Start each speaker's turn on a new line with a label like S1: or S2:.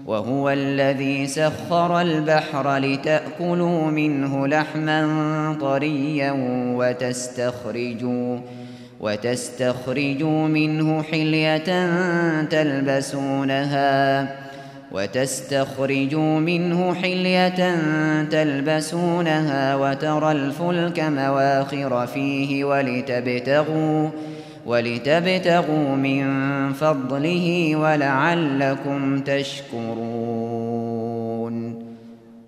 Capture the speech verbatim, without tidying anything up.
S1: وهو الذي سخر البحر لتأكلوا منه لحما طريا وتستخرجوا وتستخرجوا منه حلية تلبسونها وتستخرجوا منه حلية تلبسونها وترى الفلك مواخر فيه ولتبتغوا ولتبتغوا من فضله ولعلكم تشكرون.